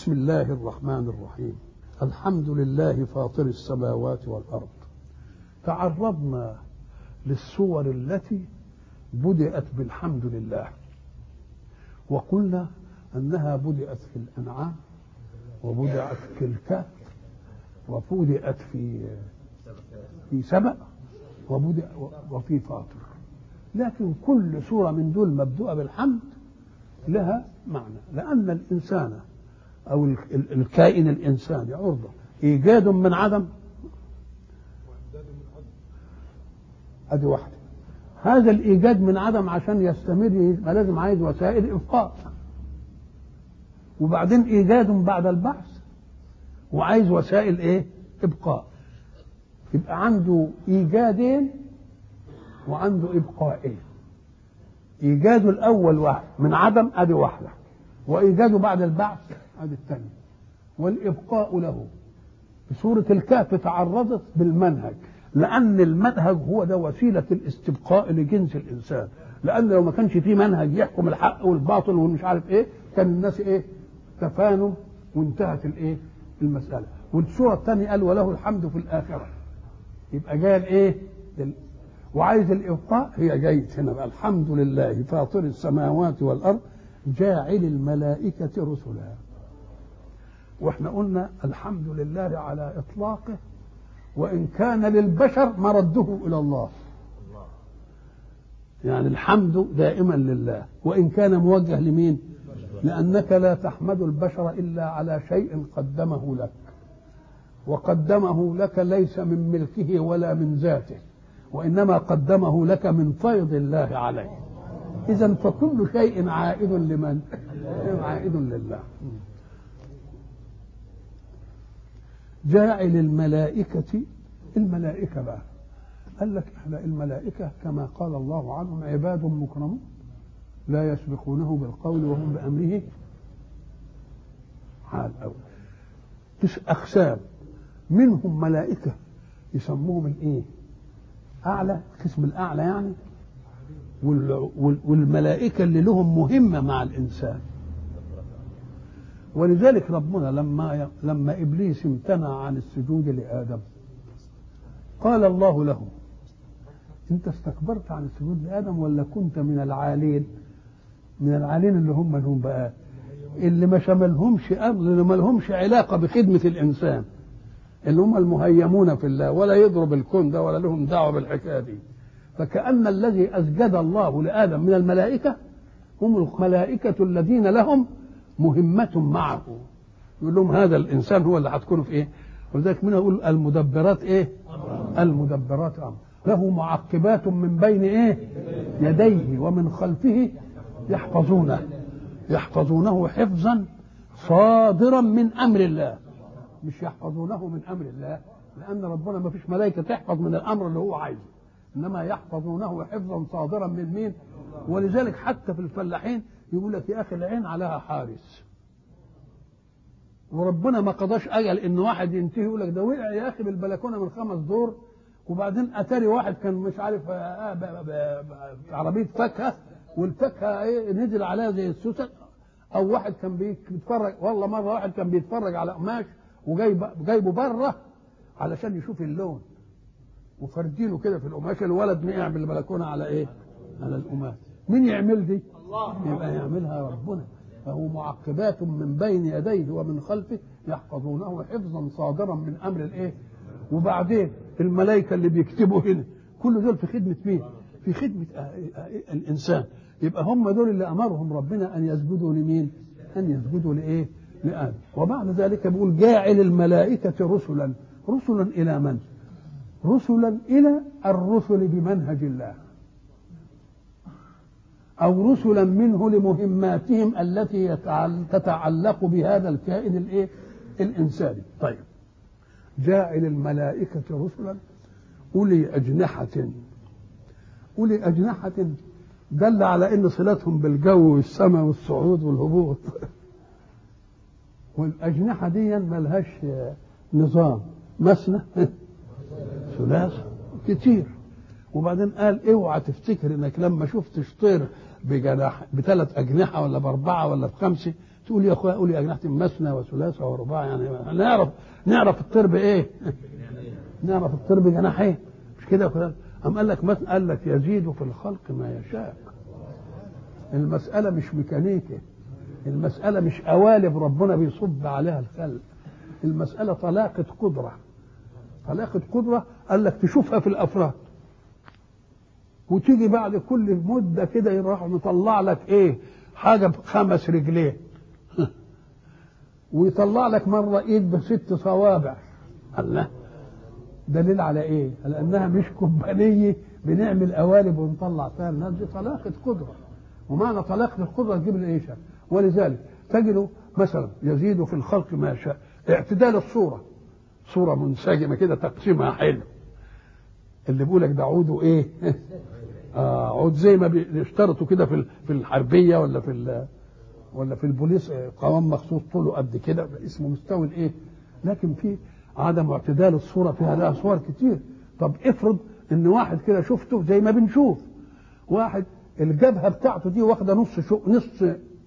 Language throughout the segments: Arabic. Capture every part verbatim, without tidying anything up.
بسم الله الرحمن الرحيم. الحمد لله فاطر السماوات والأرض. تعرضنا للصور التي بدأت بالحمد لله، وقلنا أنها بدأت في الأنعام، وبدأت في الكهف، وبدأت في في سبأ، وبدأ وفي فاطر. لكن كل سورة من دول مبدوءة بالحمد لها معنى، لأن الإنسان أو الكائن الإنساني عرضة إيجاد من عدم، أدي واحدة. هذا الإيجاد من عدم عشان يستمر ما لازم عايز وسائل إبقاء، وبعدين إيجاد بعد البعث وعايز وسائل إيه؟ إبقاء. يبقى عنده إيجادين وعنده إبقائين. إيجاده الأول واحد من عدم أدي واحدة، وإيجاده بعد البعث أدي الثانية، والإبقاء له. في سورة الكهف تعرضت بالمنهج، لأن المنهج هو ده وسيلة الاستبقاء لجنس الإنسان، لأن لو ما كانش فيه منهج يحكم الحق والباطل والمش عارف إيه كان الناس إيه؟ تفانوا وانتهت الإيه؟ المسألة. والسورة الثانية قال وله الحمد في الآخرة، يبقى جاي الإيه؟ وعايز الإبقاء، هي جاية هنا بقى الحمد لله فاطر السماوات والأرض جاعل الملائكة رسلا. واحنا قلنا الحمد لله على إطلاقه، وإن كان للبشر مرده إلى الله، يعني الحمد دائما لله وإن كان موجه لمين؟ لأنك لا تحمد البشر إلا على شيء قدمه لك، وقدمه لك ليس من ملكه ولا من ذاته، وإنما قدمه لك من فيض الله عليه. إذن فكل شيء عائد لمن؟ عائد لله. جاعل الملائكة، الملائكة بقى قال لك احنا الملائكة كما قال الله عنهم عباد مكرمون لا يسبقونه بالقول وهم بأمره حال أول. تسع أقسام، منهم ملائكة يسموهم الايه؟ أعلى، قسم الأعلى يعني، والملائكة اللي لهم مهمة مع الإنسان. ولذلك ربنا لما لما إبليس امتنع عن السجود لآدم قال الله له أنت استكبرت عن السجود لآدم ولا كنت من العالين؟ من العالين اللي هم لهم بقى اللي ما شملهمش أمر، اللي ما لهمش علاقة بخدمة الإنسان، اللي هم المهيمون في الله، ولا يضرب الكون ده ولا لهم دعوة بالحكاية دي. فكأن الذي أسجد الله لآدم من الملائكة هم الملائكة الذين لهم مهمة معه، يقول لهم هذا الإنسان هو اللي هتكونوا في إيه. ولذلك منها يقول المدبرات إيه؟ المدبرات أمر، له معقبات من بين إيه؟ يديه ومن خلفه يحفظونه يحفظونه حفظا صادرا من أمر الله، مش يحفظونه من أمر الله، لأن ربنا ما فيش ملائكة تحفظ من الأمر اللي هو عايزه، إنما يحفظونه حفظا صادرا من مين؟ ولذلك حتى في الفلاحين يقول لك يا أخي العين عليها حارس، وربنا ما قضاش أجل إن واحد ينتهي يقول لك ده وقع يا أخي بالبلكونة من خمس دور، وبعدين أتاري واحد كان مش عارف عربية فاكهة والفاكهة إيه نزل عليها زي السوسن، أو واحد كان بيتفرج، والله مرة واحد كان بيتفرج على قماش وجايب جايبه بره علشان يشوف اللون، وفردينه كده في القماش، الولد وقع بالبلكونه على ايه؟ على القماش. مين يعمل دي؟ الله. يبقى يعملها ربنا. فهو معقبات من بين يديه ومن خلفه يحفظونه حفظا صادرا من امر الايه؟ وبعدين الملائكه اللي بيكتبوا هنا كل دول في خدمه مين؟ في خدمه الانسان. يبقى هم دول اللي امرهم ربنا ان يسجدوا لمين؟ ان يسجدوا لايه؟ لآدم. وبعد ذلك بيقول جاعل الملائكة رسلا. رسلا إلى من؟ رسلا إلى الرسل بمنهج الله، أو رسلا منه لمهماتهم التي تتعلق بهذا الكائن الإيه؟ الإنساني. طيب جاعل الملائكة رسلا أولي أجنحة. أولي أجنحة دل على أن صلتهم بالجو والسماء والصعود والهبوط، والأجنحة دي ملهاش نظام، مثنى ثلاث كتير. وبعدين قال اوعى تفتكر انك لما شفتش طير بجناح بثلاث أجنحة ولا بأربعة ولا بخمسة تقول يا اخويا قول يا أجنحة مثنى وثلاثة ورباع، يعني نعرف نعرف الطير بايه؟ نعرف الطير بجناحين مش كده؟ أم قال لك مثلا قال لك يزيد في الخلق ما يشاء. المسألة مش ميكانيكا، المسألة مش قوالب ربنا بيصب عليها الخلق، المسألة طلاقة قدرة. طلاقة قدرة قال لك تشوفها في الأفراد، وتيجي بعد كل مدة كده يروح مطلع لك ايه؟ حاجة بخمس رجلين ويطلع لك مرة ايد بست صوابع. الله، دليل على ايه؟ على انها مش كومبانيه بنعمل قوالب ونطلع فيها الناس، دي طلاقه قدره. ومعنى طلاقه القدره تجيب الايشاء. ولذلك تجد مثلا يزيد في الخلق ما يشاء، اعتدال الصوره، صوره منسجمه كده تقسيمها حلو. اللي بيقول لك ده عوده ايه؟ اه عود زي ما بيشترطوا كده في في الحربيه ولا في ولا في البوليس، قوام مخصوص طوله قد كده اسمه مستوي الايه. لكن في عدم اعتدال الصورة فيها لها صور كتير. طب افرض ان واحد كده شفته زي ما بنشوف واحد الجبهة بتاعته دي واخدة نص شو نص،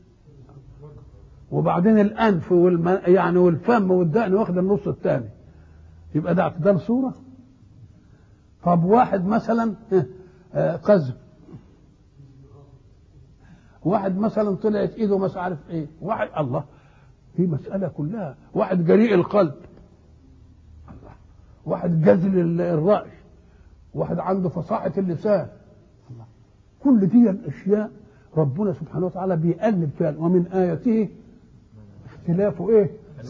وبعدين الانف والم... يعني والفم والدقن واخدة النص الثاني، يبقى ده اعتدال صورة؟ طب واحد مثلا قزم، واحد مثلا طلعت ايده مش عارف ايه، واحد الله، هي مسألة كلها. واحد جريء القلب، واحد جزل الرأي، واحد عنده فصاحة اللسان. الله، كل دي الأشياء ربنا سبحانه وتعالى بيقلب فيها. ومن آياته اختلاف ايه؟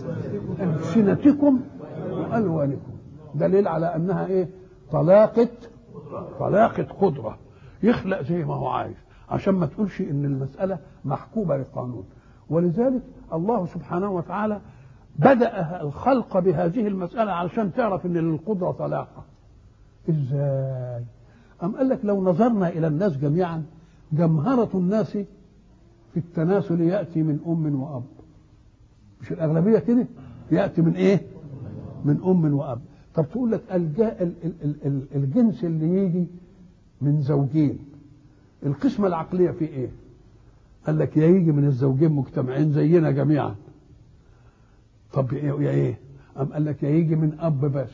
ألسنتكم وألوانكم، دليل على أنها ايه؟ طلاقة طلاقة قدرة، يخلق زي ما هو عايز، عشان ما تقولش ان المسألة محكومة للقانون. ولذلك الله سبحانه وتعالى بدأ الخلق بهذه المسألة علشان تعرف ان للقدرة طلاقة. ازاي؟ أم قال لك لو نظرنا الى الناس جميعا، جمهرة الناس في التناسل يأتي من أم وأب، مش الأغلبية كده؟ يأتي من ايه؟ من أم وأب. طب تقول لك الجنس اللي يجي من زوجين، القسمة العقلية في ايه؟ قال لك يا يجي من الزوجين مجتمعين زينا جميعا. طب يا ايه؟ أم قال لك يا يجي من اب بس،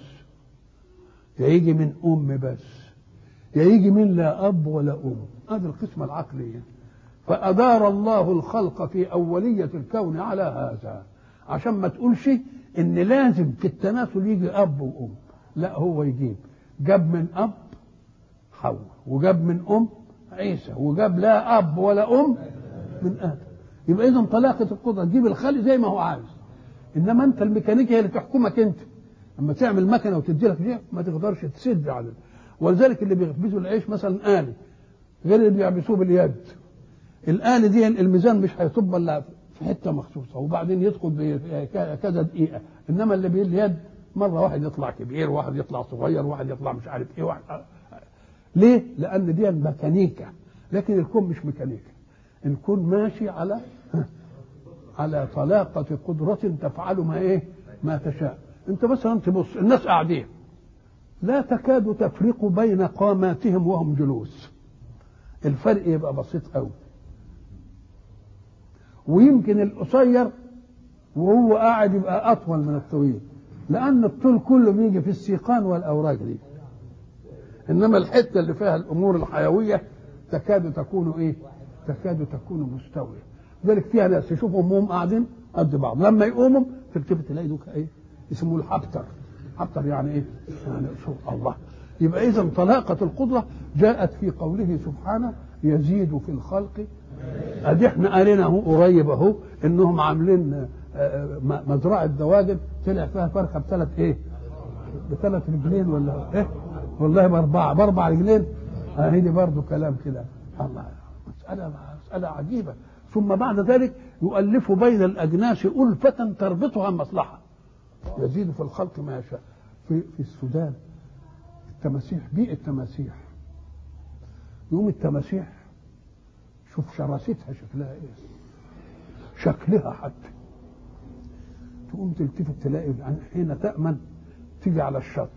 يا يجي من ام بس، يا يجي من لا اب ولا ام. هذه القسمة العقلية. فأدار الله الخلق في أولية الكون على هذا، عشان ما تقولش ان لازم في التناسل يجي اب وام. لا، هو يجيب جاب من اب حواء، وجاب من ام عيسى، وجاب لا اب ولا ام من ادم. يبقى اذا طلاقه القدره تجيب الخلق زي ما هو عايز. انما انت الميكانيكيه هي اللي تحكمك. انت اما تعمل مكنه وتدي لك شيء ما تقدرش تسد على. ولذلك اللي بيخبزوا العيش مثلا آلي غير اللي بيعبسوه باليد. الآلي دي الميزان مش هيصب الا في حته مخصوصه، وبعدين يدخل كذا دقيقه. انما اللي باليد مره واحد يطلع كبير، واحد يطلع صغير، واحد يطلع مش عارف ايه، واحد. ليه؟ لأن دي ميكانيكا. لكن الكون مش ميكانيكا، الكون ماشي على على طلاقة قدرة تفعل ما ايه؟ ما تشاء. انت مثلا تبص الناس قاعدين لا تكاد تفرق بين قاماتهم وهم جلوس، الفرق يبقى بسيط قوي. ويمكن القصير وهو قاعد يبقى أطول من الطويل، لأن الطول كله بيجي في السيقان والأوراق دي. إنما الحتة اللي فيها الأمور الحيوية تكاد تكون إيه؟ تكاد تكون مستوية. ذلك فيها ناس يشوفهم هم قاعدين قد بعض، لما يقوموا تلتفت تلاقي دوك إيه؟ اسمه الحبتر. حبتر يعني إيه؟ يعني شوف الله. يبقى إذا طلاقة القدرة جاءت في قوله سبحانه يزيد في الخلق. أدي إحنا قالنا أهو قريب أهو إنهم عاملين مزرعة دواجن طلع فيها فرخة بثلاث إيه؟ بثلاث رجلين ولا إيه؟ والله بأربعة بأربع رجلين. أهي دي برضه كلام كده. الله، مسألة مسألة عجيبة. ثم بعد ذلك يؤلف بين الأجناس ألفة تربطها مصلحة. يزيد في الخلق ما يشاء. في في السودان التماسيح، بيئة التماسيح، يوم التماسيح شوف شراستها شكلها ايه، شكلها حتى تقوم تلتفت تلاقي حين تأمن تيجي على الشط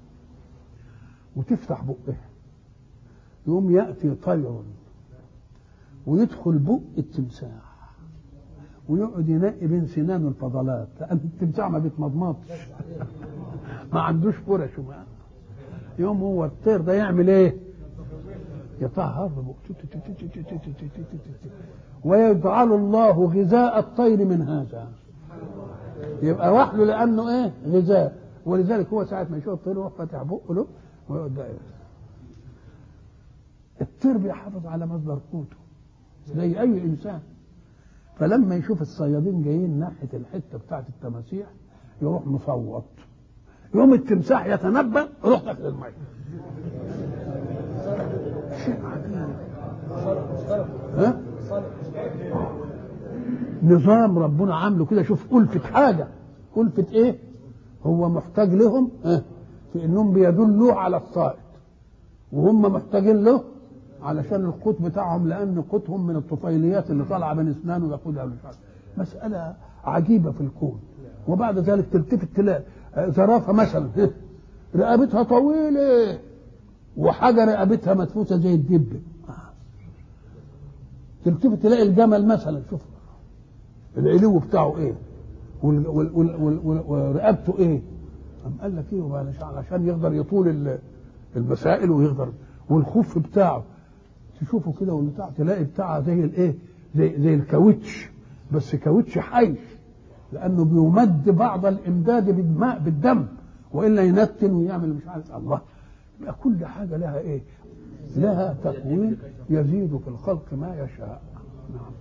وتفتح بقها، يوم يأتي طير ويدخل بق التمساح ويقعد ينقي بين سنانه الفضلات، لأن التمساح ما بيتمضمضش ما عندوش فرش وما. يوم هو الطير ده يعمل ايه؟ يطهر ويجعل الله غذاء الطير من هذا، يبقى وحده لانه ايه؟ غذاء. ولذلك هو ساعه ما يشوف الطير يروح فاتح بقه له ويقعد ده. الطير بيحافظ على مصدر قوته زي اي انسان. فلما يشوف الصيادين جايين ناحيه الحته بتاعه التماسيح يروح مصوت، يوم التمساح يتنبأ يروح داخل الميه. شيء عجيب. ها؟ نظام ربنا عامله كده. شوف ألفة حاجة، ألفة ايه؟ هو محتاج لهم اه؟ في انهم بيدلوا على الصائد، وهم محتاجين له علشان القوت بتاعهم، لان قوتهم من الطفيليات اللي طالعه من اسنانه ياخدها مش عارف. مسألة عجيبة في الكون. وبعد ذلك تلتفت تلاقي زرافة مثلا رقبتها طويلة وحاجة رقبتها مدفوسة زي الدب. تلتفت تلاقي الجمل مثلا، شوف العلو بتاعه ايه ورقبته ايه. قام قال لك ايه؟ علشان يقدر يطول المسائل ويقدر. والخف بتاعه تشوفه كده والبتاع تلاقي بتاعه زي الايه؟ زي زي الكاوتش، بس كاوتش حي، لانه بيمد بعض الامداد بالماء بالدم، والا ينتن ويعمل مش عارف. الله، يبقى كل حاجه لها ايه؟ لها تكوين يزيد في الخلق ما يشاء. نعم.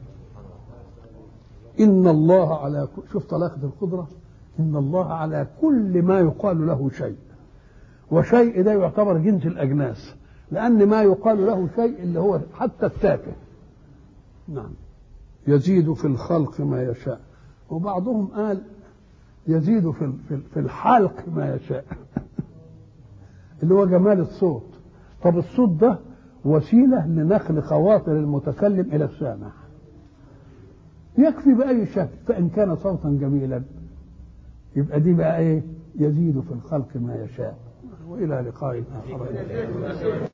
ان الله على كل، شوف طلاقه القدره، ان الله على كل ما يقال له شيء. وشيء ده يعتبر جنس الاجناس، لان ما يقال له شيء اللي هو حتى التافه. نعم. يزيد في الخلق ما يشاء. وبعضهم قال يزيد في في الحلق ما يشاء اللي هو جمال الصوت. طب الصوت ده وسيله لنقل خواطر المتكلم الى السامع، يكفي باي شكل. فان كان صوتا جميلا يبقى دي بقى ايه؟ يزيد في الخلق ما يشاء. والى لقاء اخر.